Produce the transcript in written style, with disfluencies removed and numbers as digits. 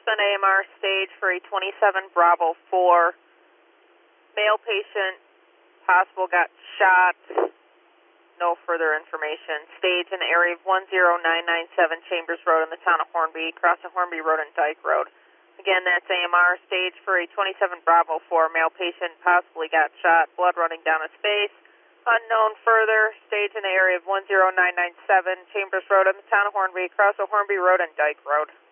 AMR stage for a 27 Bravo 4. Male patient, possible got shot. No further information. Stage in the area of 10997 Chambers Road in the town of Hornby, crossing Hornby Road and Dyke Road. Again, that's AMR stage for a 27 Bravo 4. Male patient possibly got shot. Blood running down his face. Unknown further. Stage in the area of 10997 Chambers Road in the town of Hornby, crossing Hornby Road and Dyke Road.